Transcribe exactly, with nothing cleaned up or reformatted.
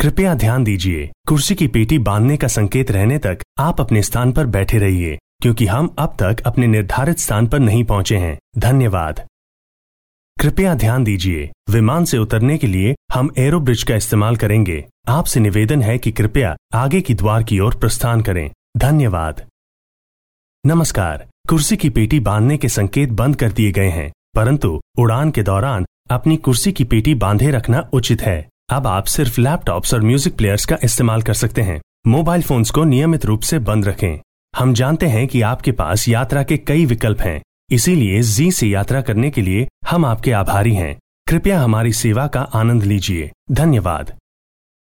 कृपया ध्यान दीजिए, कुर्सी की पेटी बांधने का संकेत रहने तक आप अपने स्थान पर बैठे रहिए, क्योंकि हम अब तक अपने निर्धारित स्थान पर नहीं पहुंचे हैं। धन्यवाद। कृपया ध्यान दीजिए, विमान से उतरने के लिए हम एरो ब्रिज का इस्तेमाल करेंगे। आपसे निवेदन है कि कृपया आगे की द्वार की ओर प्रस्थान करें। धन्यवाद। नमस्कार। कुर्सी की पेटी बांधने के संकेत बंद कर दिए गए हैं, परंतु उड़ान के दौरान अपनी कुर्सी की पेटी बांधे रखना उचित है। अब आप सिर्फ लैपटॉप्स और म्यूजिक प्लेयर्स का इस्तेमाल कर सकते हैं। मोबाइल फोन्स को नियमित रूप से बंद रखें। हम जानते हैं कि आपके पास यात्रा के कई विकल्प हैं, इसीलिए जी से यात्रा करने के लिए हम आपके आभारी हैं। कृपया हमारी सेवा का आनंद लीजिए। धन्यवाद।